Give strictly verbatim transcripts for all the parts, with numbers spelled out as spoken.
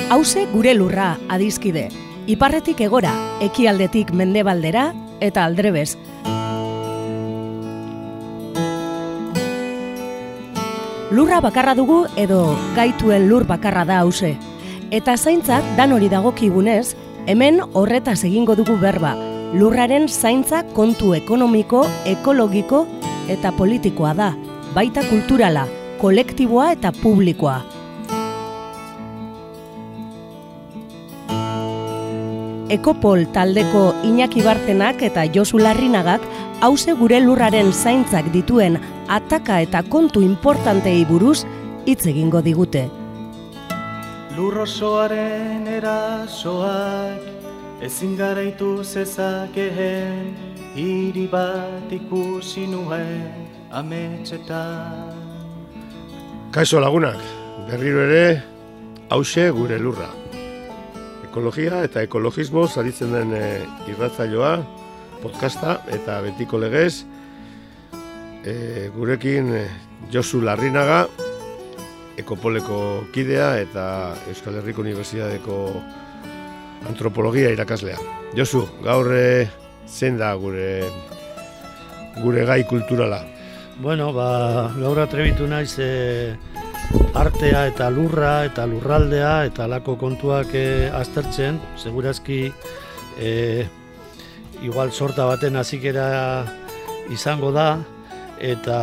Hauze gure lurra, adizkide. Iparretik egora, ekialdetik mendebaldera eta aldrebez. Lurra bakarra dugu edo gaituen lur bakarra da hauze. Eta zaintzak dan hori dagokigunez, hemen horretaz egingo dugu berba. Lurraren zaintza kontu ekonomiko, ekologiko eta politikoa da, baita kulturala, kolektiboa eta publikoa. Ekopol taldeko Iñaki Bartenak eta Josu Larrinagak hauze gure lurraren zaintzak dituen ataka eta kontu importantei buruz hitz egingo digute. Lur osoaren erasoak ezin garaitu zezakeen, hiri bat ikusi nuen ametsetan. Kaixo lagunak, berriro ere hauze gure lurra. Ekologia eta ekologismo aritzen den e, irratsaioa, podcasta eta betiko legez, e, gurekin e, Josu Larrinaga, Ekopoleko kidea eta Euskal Herriko Unibertsitateko antropologia irakaslea. Josu, gaur e, zein da gure, gure gai kulturala? Bueno, ba, gaur atrebitu naiz e, artea eta lurra eta lurraldea eta alako kontuak e, aztertzen, segurazki e, igual sorta baten hazikera izango da, eta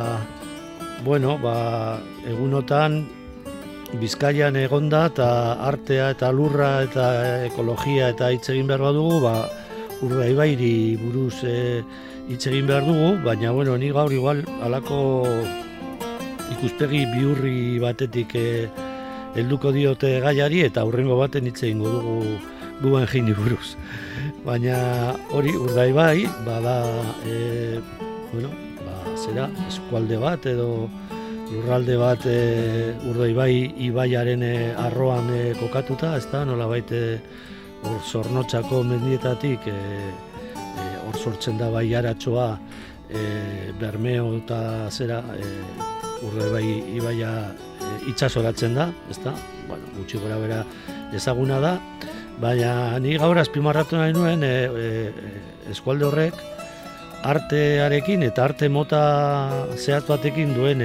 bueno, ba, egunotan Bizkaian egonda eta artea eta lurra eta ekologia eta hitz egin behar badugu, ba, Urdaibairi buruz e, hitz egin behar dugu, baina bueno, ni gaur igual alako ikuspegi bihurri batetik e, helduko diote gaiari eta aurrengo baten hitz egingo dugu Guggenheimni buruz. Baina hori Urdaibai bada e, bueno, ba, zera eskualde bat edo lurralde bat e, Urdaibai ibaiaren e, arroan e, kokatuta, ezta nolabait e, hor Zornotzako mendietatik e, e, hor sortzen da baiaratxoa e, Bermeo eta zera e, Urdaibai ibaia e, itsasoratzen da, ezta? Bueno, gutxi gora bera ezaguna da, baina ni gaur azpimarratu nahi nuen e, e, eskualde horrek artearekin eta arte mota zehatz batekin duen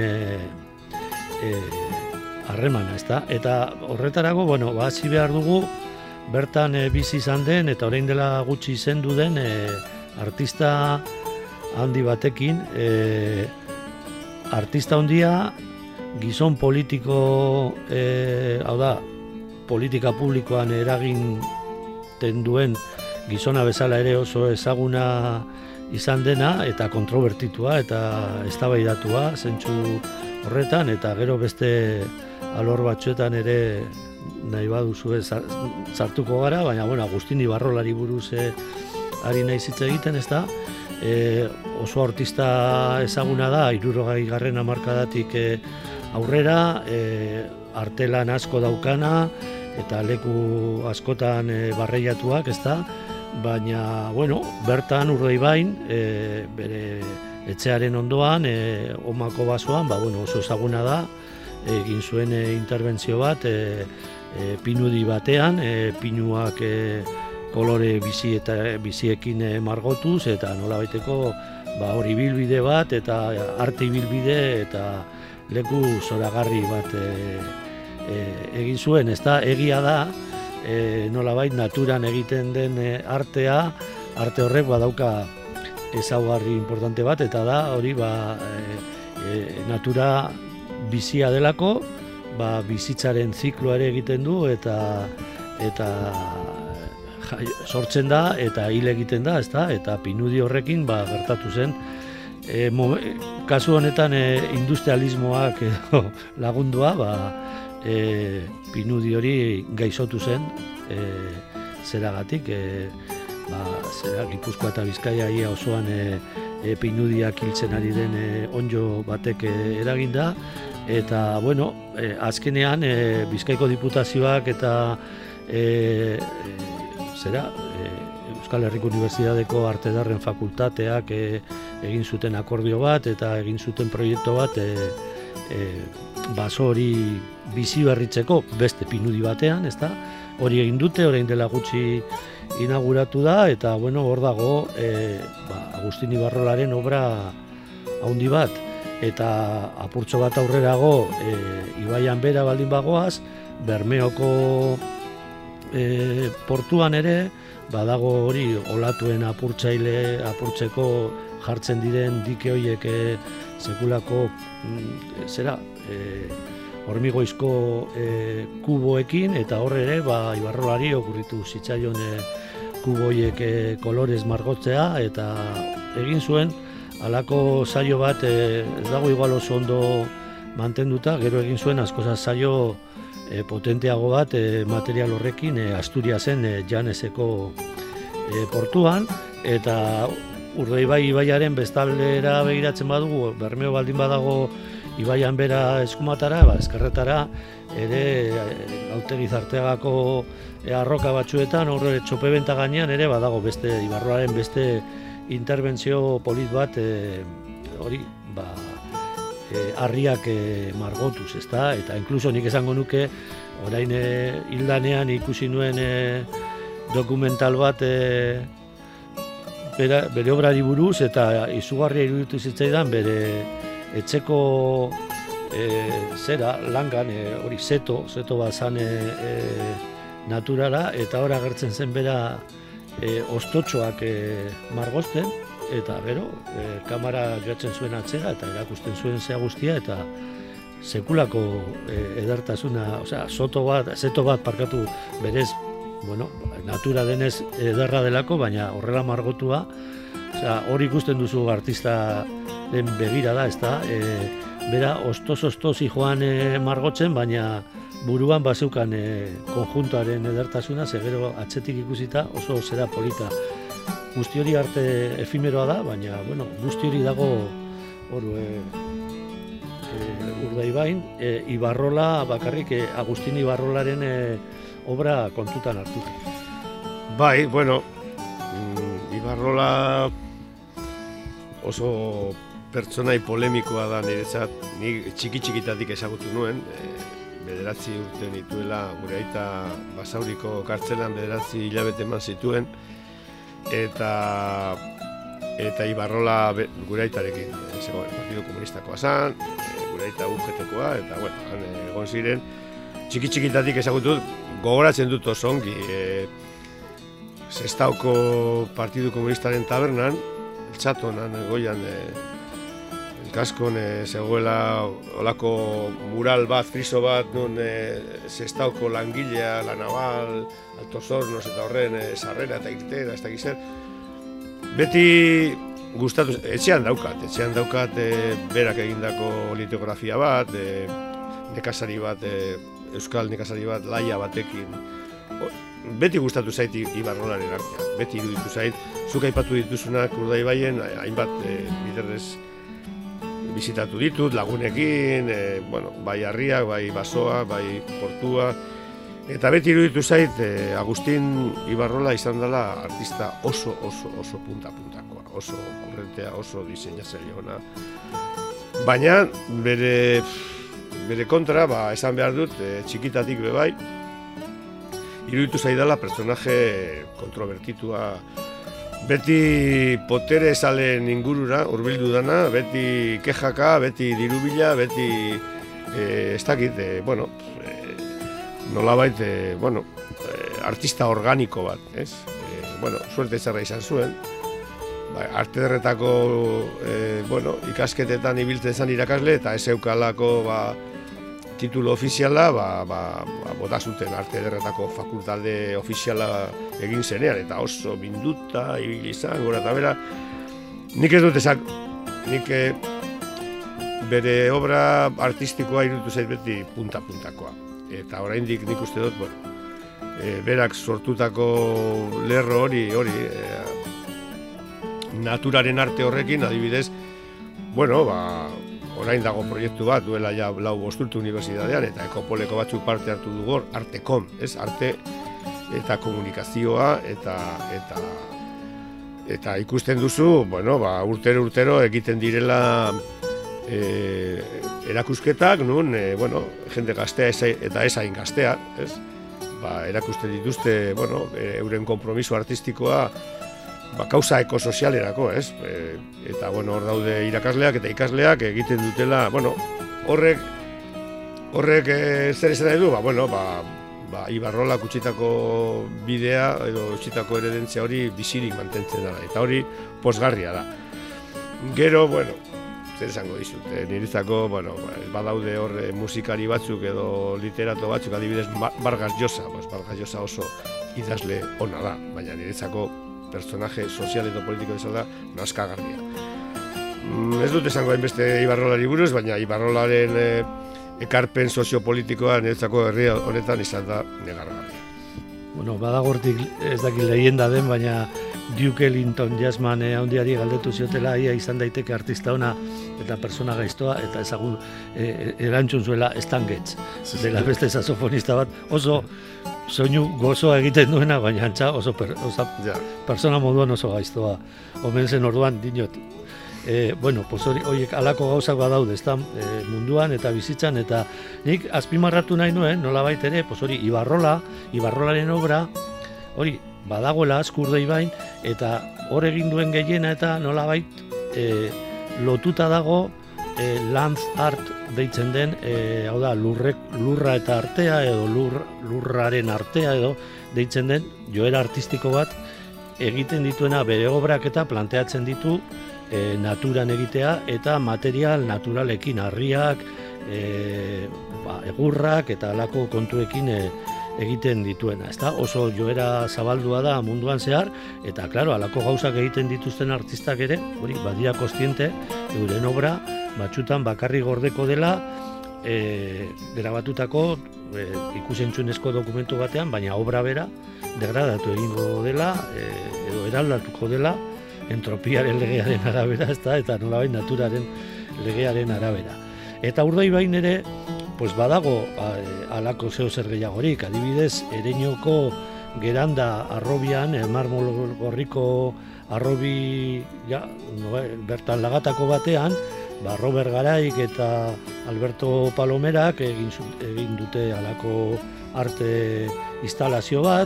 harremana, e, ezta? Eta horretarako, bueno, ba, hasi behar dugu bertan e, bizi izan den eta orain dela gutxi izendu den e, artista handi batekin, e, artista handia gizon politiko, e, hau da, politika publikoan eraginten duen gizona bezala ere oso ezaguna izan dena eta kontrobertitua eta eztabaidatua zentzu horretan, eta gero beste alor batzuetan ere nahi baduzue sartuko gara, baina bueno, Agustin Ibarrolari buruz e, ari naiz hitz egiten, ezta? E, oso artista ezaguna da, hirurogei garren hamarkadatik e, aurrera, e, artelan asko daukana eta leku askotan e, barreiatuak, ezta? Baina, bueno, bertan Urdaibain, e, bere etxearen ondoan, e, Omako basoan, ba, bueno, oso ezaguna da, egin zuen e, interbentzio bat, e, e, pinudi batean, e, pinuak e, kolore bizi eta biziekin e, margotuz, eta nolabaiteko ba, hori bilbide bat, eta arte bilbide, eta leku zoragarri bat e, e, egin zuen, ez da, egia da, E, nolabait naturan egiten den e, artea, arte horrek badauka ezaugarri importante bat, eta da hori ba, e, e, natura bizia delako, ba, bizitzaren zikloa ere egiten du eta eta jai, sortzen da eta hil egiten da, ezta? Eta pinudi horrekin ba, gertatu zen e, mo, kasu honetan e, industrialismoak edo lagundua, ba, E, pinudi hori gaixotu zen e, zeragatik, e, ba, zera Gipuzkoa eta Bizkaia ia osoan e, e, pinudiak hiltzen ari den e, onjo batek e, eraginda, eta bueno, e, azkenean e, Bizkaiko diputazioak eta e, e, zera e, Euskal Herriko Unibertsitateko Arte Ederren fakultateak e, egin zuten akordio bat eta egin zuten proiektu bat e, e, baso hori bizi berritzeko beste pinudi batean, ezta? Hori egin dute, orain dela gutxi inauguratu da, eta bueno, hor dago e, ba, Agustin Ibarrolaren obra handi bat, eta apurtxo bat aurrerago e, Ibaian bera baldin bagoaz, Bermeoko e, portuan ere, badago hori olatuen apurtzaile, apurtzeko jartzen diren dike horiek e, sekulako mm, zera, e, hormigoizko e, kuboekin, eta horre ere ba, Ibarrolari okurritu zitzaion e, kubo horiek e, kolorez margotzea, eta egin zuen halako saio bat, e, ez dago igual oso ondo mantenduta, gero egin zuen askozaz saio e, potenteago bat e, material horrekin e, Asturiasen e, Janeseko e, portuan, eta Urdaibai ibaiaren bestaldera begiratzen badugu, Bermeo baldin badago ibaian bera eskumatara, ba, eskerretara, ere Gautegi Zartegako e, arroka batzuetan, horre txopebenta gainean ere badago beste Ibarrolaren beste interbentzio polit bat e, hori, ba, e, harriak e, margotuz, ezta? Eta inkluso nik esango nuke, orain e, hildanean ikusi nuen e, dokumental bat e, bere, bere obrari buruz, eta izugarria iruditu zitzaidan bere etxeko e, zera, langan, e, hori zeto, zeto bat zan e, e, naturala, eta hor agertzen zen bera e, ostotxoak e, margozten, eta gero, e, kamera joatzen zuen atzera, eta erakusten zuen zea guztia, eta sekulako e, edertasuna, osea, soto bat, zeto bat parkatu berez, bueno, natura denez ederra delako, baina horrela margotua, osea, hori ikusten duzu artista den begira da, ezta? E, bera, ostoz-ostoz joan e, margotzen, baina buruan bazeukan e, konjuntoaren edertasuna, segero atzetik ikusita oso zera polita. Guzti hori arte efimeroa da, baina, bueno, guzti hori dago hor e, e, Urdaibain, e, Ibarrola bakarrik, e, Agustin Ibarrolaren e, obra kontutan hartuta. Bai, bueno, Ibarrola oso pertsonai polemikoa da niretzat, ni txiki-txikitatik ezagutu nuen, e, bederatzi urte nituela, gure aita Basauriko kartzelan bederatzi hilabete eman zituen, eta eta Ibarrola be, gure aitarekin, e, zegoen, Partido Komunistakoa zan, e, gure aita U G T-koa, eta bueno, han egon ziren, txiki-txikitatik ezagutu, gogoratzen dut oso ongi, e, Sestaoko Partido Komunistaren tabernan, Txatonan, goian, e, kaskon e, zegoela olako mural bat, friso bat, nun e, Sestaoko langilea, La Naval, Altos Hornos eta horren e, sarrera eta irtera, ez dakiz zer. Beti gustatu, etxean daukat, etxean daukat e, berak egindako litografia bat, e, nekazari bat, e, euskal nekazari bat, laia batekin. O, beti gustatu zait Ibarrolaren artea, beti iruditu zait, zuk aipatu dituzunak Urdaibaien, hainbat e, biderrez bizitatu ditut, lagunekin, e, bueno, bai harriak, bai basoa, bai portua, eta beti iruditu zait e, Agustin Ibarrola izan dela artista oso, oso, oso punta-puntakoa, oso kurrentea, oso diseinatzaile ona. Baina bere, bere kontra, ba, esan behar dut, e, txikitatik be bai, iruditu zaidala personaje kontrobertitua, beti potere esalen ingurura hurbildu dana, beti kejaka, beti dirubila, beti e, ez dakit, e, bueno, e, nolabait, e, bueno, e, artista organiko bat, ez? E, bueno, suerte zerra izan zuen, ba, arte derretako e, bueno, ikasketetan ibiltzen zen irakasle, eta ez eukalako ba, titulo ofiziala, ba, ba, ba, bota zuten arte derretako fakultate ofiziala egin zenean, eta oso binduta, ibili izan, gora eta bera. Nik ez dut ezak, nik eh, bere obra artistikoa iruditu zait beti punta-puntakoa. Eta oraindik nik uste dut, bueno, e, berak sortutako lerro hori, hori, e, naturaren arte horrekin, adibidez, bueno, ba, orain dago proiektu bat, duela ja lau bosturte unibertsitatean, eta ekopoleko batzuk parte hartu dugu, Artekom, ez? Arte eta komunikazioa, eta eta eta ikusten duzu, bueno, ba, urtero urtero egiten direla e, erakusketak, nun, e, bueno, jende gaztea eta ez hain gaztea, ez? Ba, erakusten dituzte, bueno, euren konpromiso artistikoa, ba, kauza ekosozialerako, ez? E, eta, bueno, hor daude irakasleak eta ikasleak egiten dutela, bueno, horrek, horrek e, zer esan nahi du, ba, bueno, ba, ba, Ibarrolak utzitako bidea edo utzitako eredentzia hori bizirik mantentzen da, eta hori pozgarria da. Gero, bueno, zer esango dizut, e, niretzako, bueno, badaude hor e, musikari batzuk edo literato batzuk, adibidez Vargas Llosa, pues Vargas Llosa oso idazle ona da, baina niretzako personaje sozial eta politiko bezala nazkagarria. Mm, ez dut esango hainbeste Ibarrolari buruz, baina Ibarrolaren e, ekarpen soziopolitikoa niretzako herri honetan izan da negargarria. Bueno, badagortik ez dakit leyenda den, baina Duke Ellington jazzman handiari galdetu ziotela, ia izan daiteke artista ona eta persona gaiztoa, eta ezagun e, erantzun zuela Stan Getz, dela beste saxofonista bat, oso soinu gozoa egiten duena, baina antza oso per, oso ja. persona moduan oso gaiztoa. Omen zen orduan, dinot, e, bueno, pues hori, horiek alako gauzak badaude, ez da, e, munduan eta bizitzan, eta nik azpimarratu nahi nuen, nolabait ere, pues hori, Ibarrola, Ibarrolaren obra, hori, badagoela Azkurdei bain, eta hor egin duen gehiena eta nolabait e, lotuta dago e, land art deitzen den, e, hau da, lurrek, lurra eta artea edo lur, lurraren artea edo deitzen den joera artistiko bat egiten dituena bere obrak eta planteatzen ditu e, naturan egitea eta material naturalekin, harriak, e, ba, egurrak eta halako kontuekin e, egiten dituena, ezta? Oso joera zabaldua da munduan zehar, eta claro, halako gauzak egiten dituzten artistak ere, hori badira kontziente, euren obra batzutan bakarrik gordeko dela, e, grabatutako e, ikusentzunezko dokumentu batean, baina obra bera degradatu egingo dela, e, edo eraldatuko dela, entropiaren legearen arabera, ezta? Eta nolabait naturaren legearen arabera. Eta Urdaibain ere, pues badago halako zeo zer gehiagorik, adibidez, Ereñoko geranda arrobian, marmol gorriko arrobi ja, no, bertan lagatako batean, ba, Robert Garaik eta Alberto Palomerak egin, egin dute halako arte instalazio bat,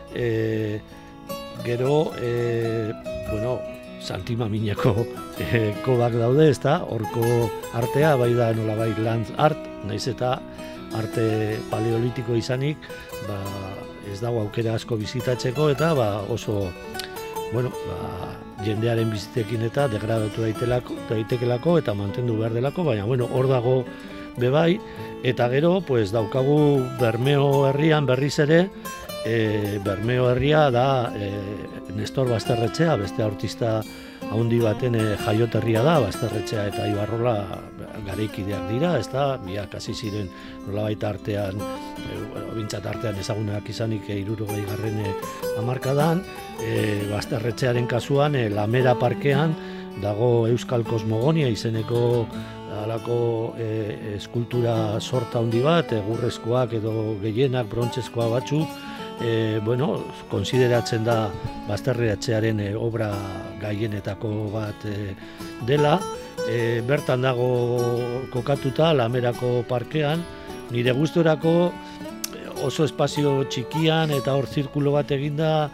e, gero, e, bueno, Santi Mamineko e, kobak daude, ezta? Horko artea, bai da nolabait land art, naiz eta arte paleolitiko izanik, ba, ez dago aukera asko bizitatzeko eta ba, oso bueno, ba, jendearen bizitekin eta degradatu daitekelako eta mantendu behar delako, baina bueno, hor dago bebai, eta gero pues, daukagu Bermeo herrian berriz ere, e, Bermeo herria da e, Nestor Basterretxea, beste artista haundi baten e, jaioterria da, Basterretxea eta Ibarrola garaikideak dira, ez da, biak hasi ziren nolabait artean, e, bueno, bintzat artean ezagunak izanik e, hirurogei garren hamarkadan, e, Basterretxearen kasuan, e, Lamera parkean dago Euskal Kosmogonia izeneko halako e, eskultura sorta handi bat, egurrezkoak edo gehienak, brontzezkoa batzuk, E, bueno, konsideratzen da Basterretxearen e, obra gaienetako bat e, dela, e, bertan dago kokatuta Lamerako parkean, nire gusturako oso espazio txikian eta hor zirkulo bat eginda,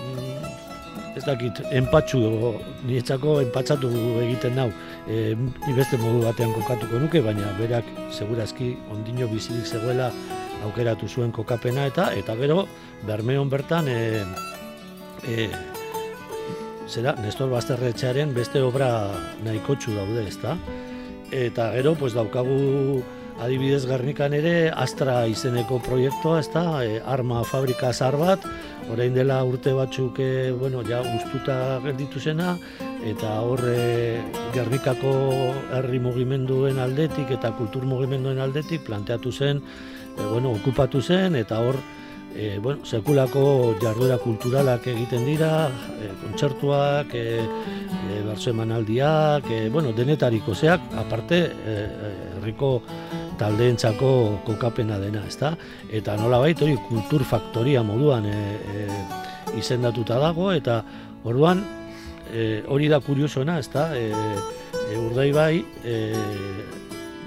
mm, ez dakit, enpatxu, niretzako enpatzatu egiten nau, e, ni beste modu batean kokatuko nuke, baina berak segurazki ondino bizirik zegoela aukeratu zuen kokapena eta eta gero Bermeon bertan e, e, zera, Nestor Basterretxearen beste obra nahikotsu daude, ezta? Eta gero pues daukagu adibidez Gernikan ere Astra izeneko proiektua, ezta? E, arma fabrika zahar bat, orain dela urte batzuk e, bueno, ja gustuta gelditu zena eta hor e, Gernikako herri mugimenduen aldetik eta kultur mugimenduen aldetik planteatu zen, e, bueno, okupatu zen eta hor E, bueno, sekulako jarduera kulturalak egiten dira, e, kontzertuak, e, e, bertso emanaldiak, e, bueno, denetariko zeak, aparte, herriko e, taldeentzako kokapena dena, ezta? Eta nolabait hori kulturfaktoria moduan e, e, izendatuta dago, eta orduan e, hori da kuriosoena, ezta? E, e, Urdaibai, e,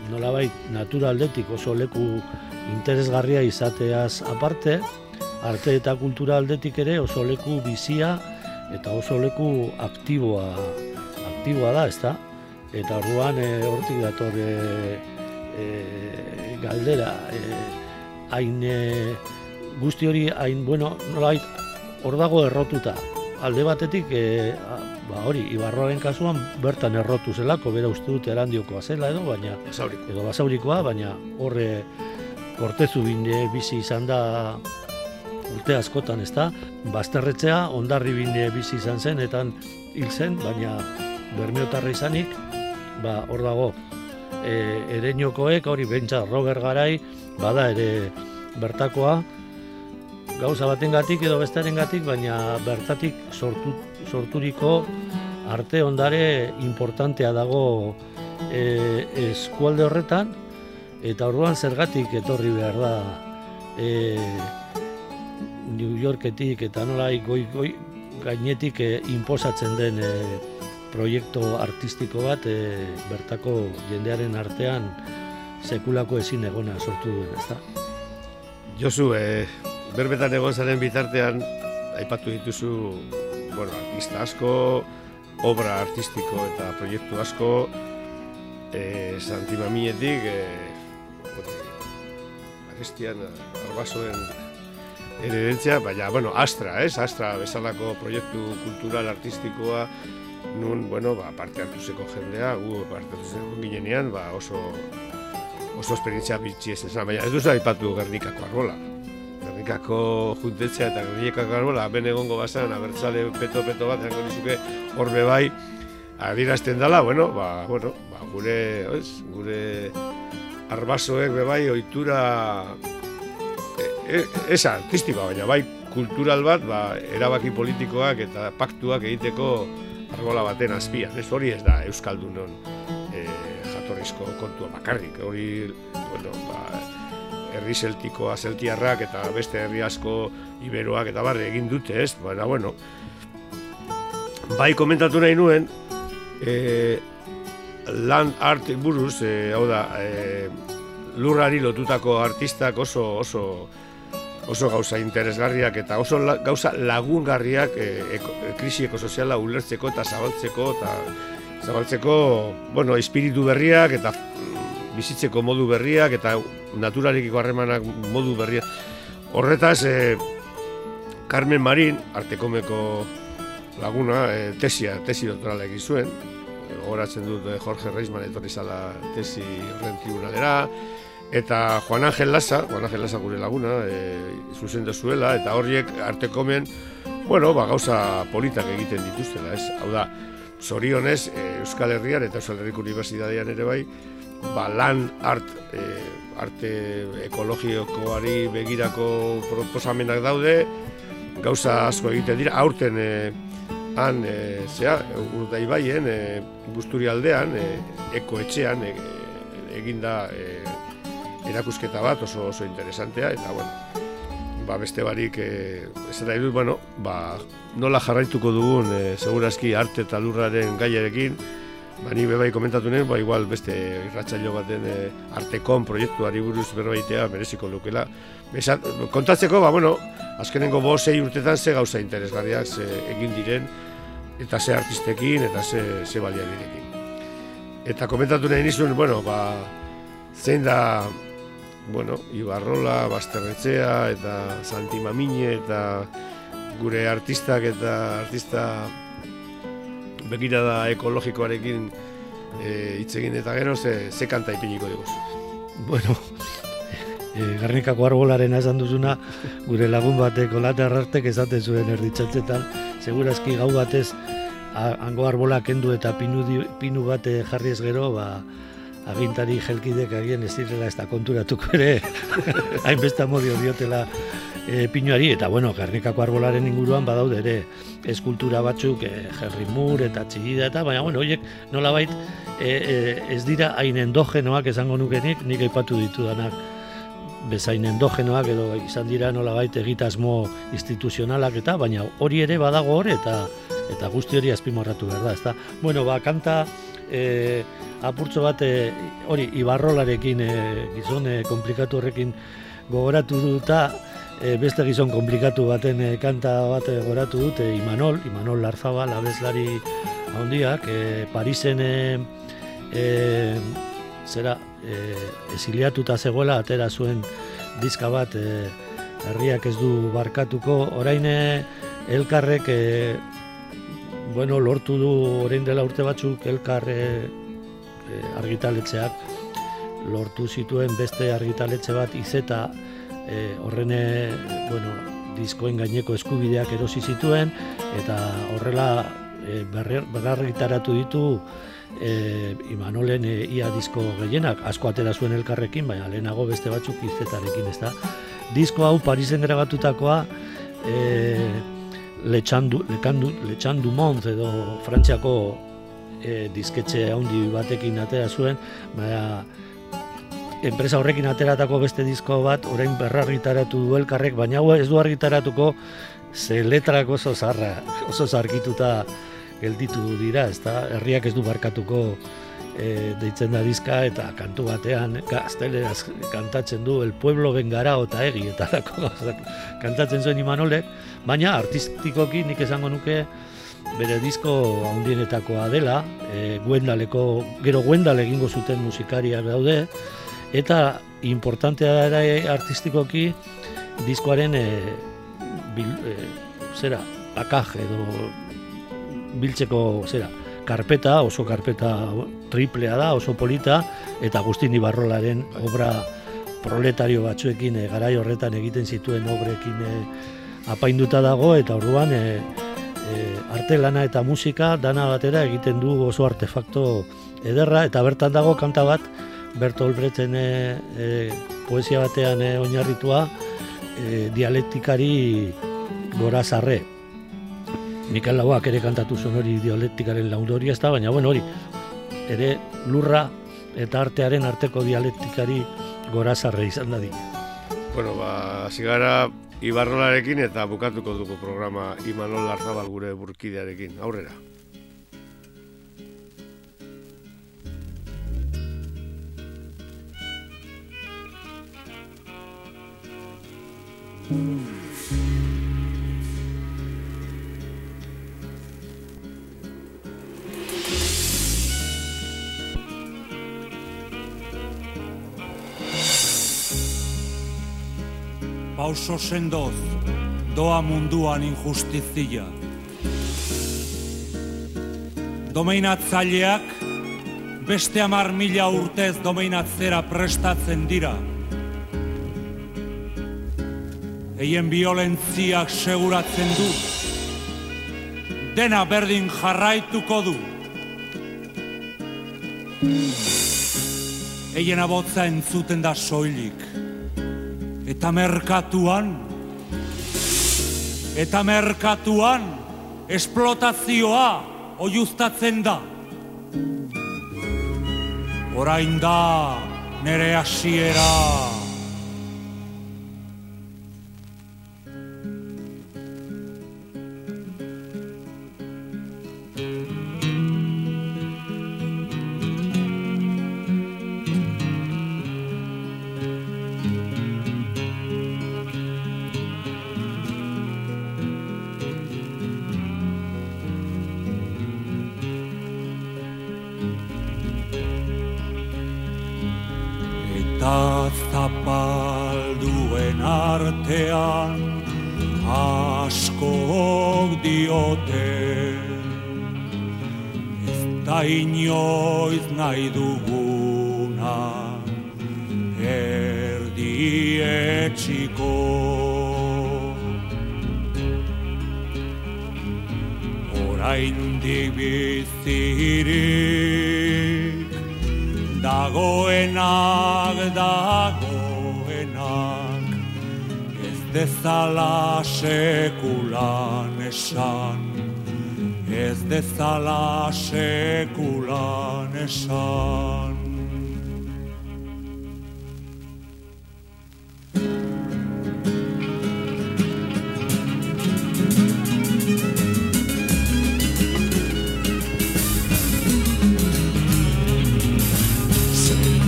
nolabait natura aldetik oso leku interesgarria izateaz aparte, arte eta kultura aldetik ere oso leku bizia eta oso leku aktiboa, aktiboa da, ezta? Eta orduan e, hortik dator e, e, galdera, e, hain e, guzti hori hain, bueno, nolabait hor dago errotuta. Alde batetik, e, ba hori, Ibarroaren kasuan bertan errotu zelako, bera uste dut Erandiokoa zela edo, baina Basauriko. edo Basaurikoa, baina horre Kortezu bine bizi izan da urte askotan, ezta? Bazterretzea Hondarribin bizi izan zen eta hil zen, baina bermeotarra izanik, ba hor dago e, Ereñokoek hori behintzat Robert Garai bada ere bertakoa, gauza batengatik edo bestearengatik, baina bertatik sortu, sorturiko arte ondare importantea dago e, eskualde horretan, eta orduan zergatik etorri behar da e, New Yorketik eta nolai goi, goi gainetik e, inposatzen den e, proiektu artistiko bat e, bertako jendearen artean sekulako ezin egona sortu duen, ezta? Josu, e, berbetan egon zaren bitartean, aipatu dituzu, bueno, artista asko, obra artistiko eta proiektu asko, e, Santi Maminetik, e, Arestian, Arbasoen eredentzia, baina, bueno, Astra, ez? Astra bezalako proiektu kultural artistikoa, nun, bueno, ba, parte hartuzeko jendea, gu parte hartuzeko ginenean, ba, oso, oso esperientzia bitxi ez esan, baina ez duzu aipatu Gernikako Arbola. Gernikako juntetzea eta Gernikako Arbola, ben egongo bazan, abertzale peto-peto bat, zango nizuke horbe bai, adierazten dela, bueno, ba, bueno, ba, gure, oiz, gure Arbasoek bebai ohitura e, ez artistikoa, baina bai kultural bat, ba, erabaki politikoak eta paktuak egiteko arbola baten azpian. Ez hori ez da Euskaldunon e, jatorrizko kontua bakarrik. Hori, bueno, ba, herri zeltikoa, zeltiarrak eta beste herri asko iberoak eta barre egin dute, ez? Baina, bueno, bai komentatu nahi nuen, e, land art buruz, e, hau da, e, lurrari lotutako artistak oso oso oso gauza interesgarriak eta oso la, gauza lagungarriak e, eko, krisi ekosoziala ulertzeko eta zabaltzeko eta zabaltzeko, bueno, espiritu berriak eta bizitzeko modu berriak eta naturarekiko harremanak modu berriak. Horretaz, e, Carmen Marin, Artekomeko laguna, e, tesia, tesi doktorala egin zuen. Gogoratzen dut e, Jorge Reisman etorri zala tesi horren tribunalera. Eta Juan Ángel Lasa, Juan Ángel Lasa gure laguna, e, zuzendu zuela, eta horiek Artekomen, bueno, ba, gauza politak egiten dituztela, ez? Hau da, zorionez, e, Euskal Herrian eta Euskal Herriko Unibertsitatean ere bai, ba, lan art, e, arte ekologikoari begirako proposamenak daude, gauza asko egiten dira, aurten e, han, e, zea, Urdaibaien, e, Busturialdean, e, ekoetxean, e, eginda e, erakusketa bat oso oso interesantea, eta, bueno, ba, beste barik, e, ez da idut, bueno, ba, nola jarraituko dugun, e, segurazki arte eta lurraren gaiarekin, ba, ni bebai komentatu nuen, ba, igual beste irratsaio baten e, Artekon proiektuari buruz berbaitea mereziko lukela. Besat, kontatzeko, ba, bueno, azkenengo bo sei urtetan ze gauza interesgarriak ze egin diren, eta ze artistekin, eta ze, ze baliabidekin. Eta komentatu nahi nizun, bueno, ba, zein da, bueno, Ibarrola, Bazterretzea eta Santi Mamine eta gure artistak eta artista begirada ekologikoarekin hitz e, egin eta gero ze, ze kanta ipiniko diguz. Bueno, e, Gernikako Arbolaren esan duzuna, gure lagun batek Olate Arrartek esaten zuen erditxatzetan, segurazki gau batez hango arbola kendu eta pinu, pinu bate jarriez gero, ba, agintari jelkidek agien ez direla ez da konturatuko ere, hainbeste amodio diotela e, pinuari, eta bueno, Gernikako Arbolaren inguruan badaude ere eskultura batzuk, e, Henry Moore eta Txillida eta, baina bueno, horiek nolabait e, e, ez dira hain endogenoak esango nukenik, nik aipatu ditudanak bezain endogenoak edo izan dira nolabait egitasmo instituzionalak eta, baina hori ere badago hor eta eta guzti hori azpimarratu behar da, ezta? Bueno, ba, kanta e, apurtxo bat e, hori Ibarrolarekin e, gizon e, komplikatu horrekin gogoratu duta, e, beste gizon komplikatu baten e, kanta bat e, gogoratu dut, e, Imanol, Imanol Larzabal, abeslari handiak, e, Parisen e, e, zera e, esiliatuta zegoela, atera zuen diska bat, e, herriak ez du barkatuko, orain e, elkarrek e, bueno, lortu du orain dela urte batzuk elkar e, e, argitaletxeak lortu zituen beste argitaletxe bat izeta e, horren e, bueno, diskoen gaineko eskubideak erosi zituen eta horrela e, berrargitaratu ditu e, Imanolen e, ia disko gehienak, asko atera zuen elkarrekin, baina lehenago beste batzuk izetarekin, ez da. Disko hau Parisen grabatutakoa e, Letxandu, lekandu, Letxandu Mont edo Frantziako e, disketxe handi batekin atera zuen, baina enpresa horrekin ateratako beste disko bat orain berrargitaratu du elkarrek, baina hau ez du argitaratuko ze letrak oso zarra, oso zarkituta gelditu dira, ezta? Herriak ez du barkatuko e, deitzen da diska eta kantu batean gazteleraz kantatzen du El pueblo vengará eta egi eta lako kantatzen zuen Imanolek, baina artistikoki nik esango nuke bere disko handienetakoa dela, e, Gwendaleko, gero Gwendal egingo zuten musikariak daude, eta importantea ere artistikoki diskoaren e, bil, e, zera, pakaj edo biltzeko zera, karpeta, oso karpeta triplea da, oso polita, eta Agustin Ibarrolaren obra proletario batzuekin e, garai horretan egiten zituen obrekin e, apainduta dago, eta orduan e, e, arte lana eta musika dana batera egiten du oso artefakto ederra, eta bertan dago kanta bat Bertolt Brechten e, e, poesia batean e, oinarritua e, dialektikari gorazarre. Mikel Lauak ere kantatu zuen hori dialektikaren laundoria ez da, baina bueno, hori ere lurra eta artearen arteko dialektikari gorazarre izan da di. Bueno, ba, hasi gara Ibarrolarekin eta bukatuko dugu programa Imanol Larzabal gure burkidearekin. Aurrera. Pauso sendoz, doa munduan injustizia. Domeinatzaileak beste hamar mila urtez domeinatzera prestatzen dira. Eien violentziak seguratzen du, dena berdin jarraituko du. Eien abotza entzuten da soilik, eta merkatuan, eta merkatuan esplotazioa oiuztatzen da. Orain da nere hasiera. Zapalduen artean askok diote, ez da inoiz nahi duguna erdietsiko. Oraindik bizirik dagoenak, dagoenak, ez dezala sekulan esan, ez dezala sekulan esan.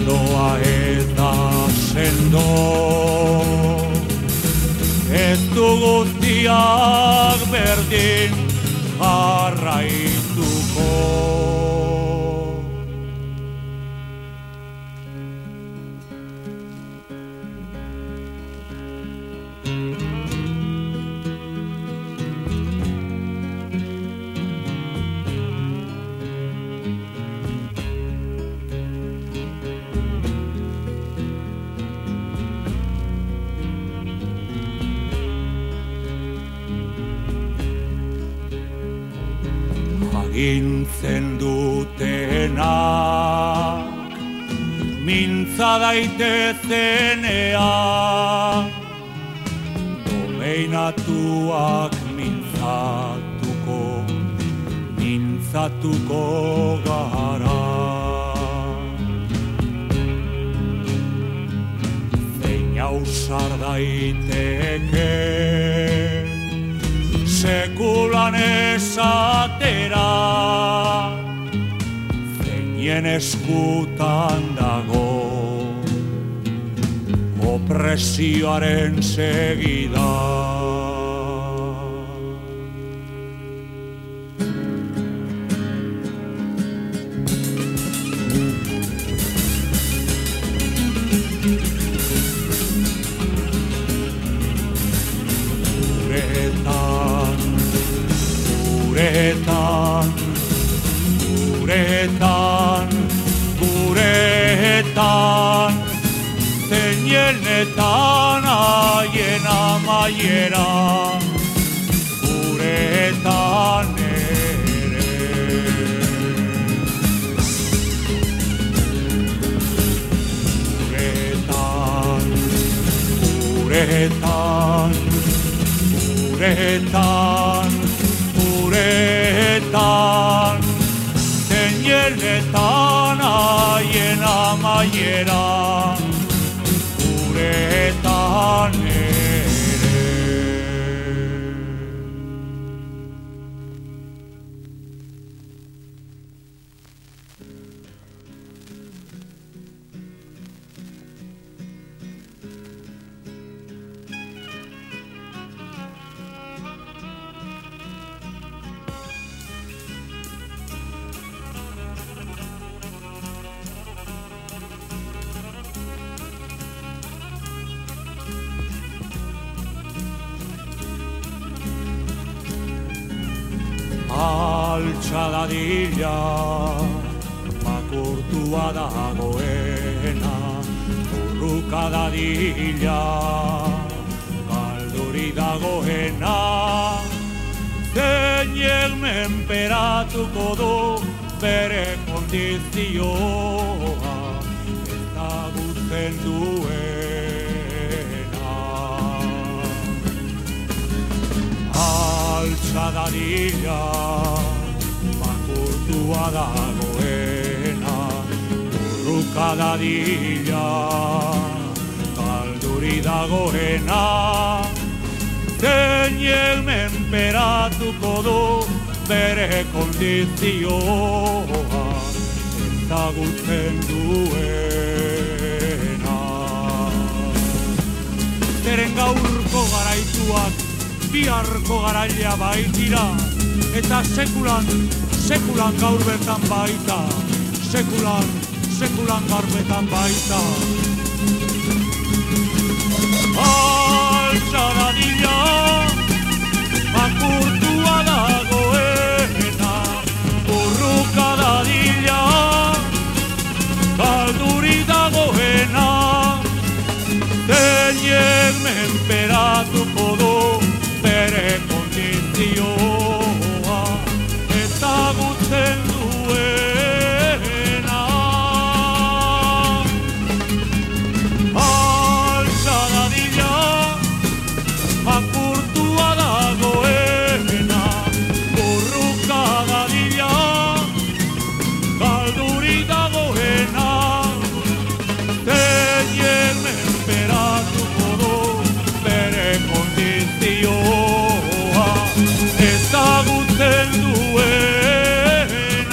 Ildoa eta sendo, ez du guztiak berdin jarraituko. Agintzen dutenak mintza daitezenean, domeinatuak mintzatuko, mintzatuko gara. Zein ausar daiteke sekulan esatera, zeinen eskutan dago opresioaren segida. Guretan, guretan, guretan, zeinetan haien amaiera, guretan ere. Guretan, guretan, guretan, guretan, zeinetan haien amaiera, guretan ere. Altxa dadila, makurtua dagoena, urruka dadila, galduri dagoena, zeinek menperatuko du bere kondizioa, ezagutzen duena. Altxa dadila, makurtua dagoena, urruka dadila, galduri dagoena, zeinek menperatuko du bere kondizioa, ezagutzen duena. Zeren gaurko garaituak biharko garailea baitira, eta sekulan, sekulan gaur bertan baita, sekulan, sekulan gaur bertan baita. Altxa dadila, makurtua dagoena, urruka dadila, galduri dagoena, zeinek menperatuko du bere kondizioa, ezagutzen duena. Altxa dadila, makurtua dagoena, urruka dadila, galduri dagoena, zeinek menperatuko du bere kondizioa, ezagutzen duena.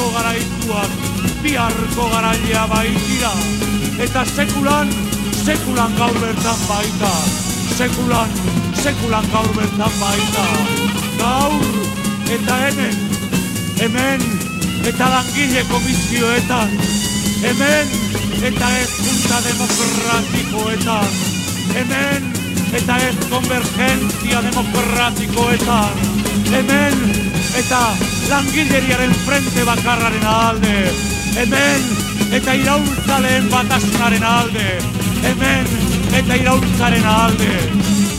gaurko garaituak biharko garaia baitira, eta sekulan, sekulan gaur bertan baita, sekulan, sekulan gaur bertan baita, gaur eta hemen, hemen eta langile komisioetan, hemen eta ez junta demokratikoetan, hemen eta ez konvergentzia demokratikoetan, hemen eta langileriaren frente bakarraren alde, hemen eta iraultzaleen batasunaren alde, hemen eta iraultzaren alde.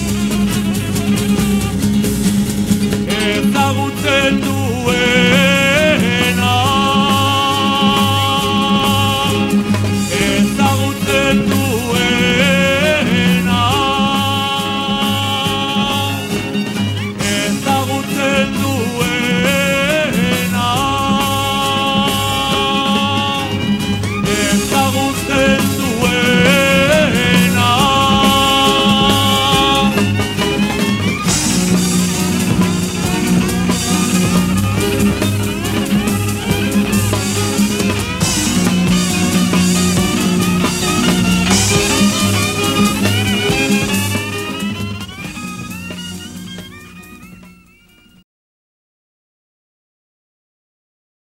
Ezagutzen duen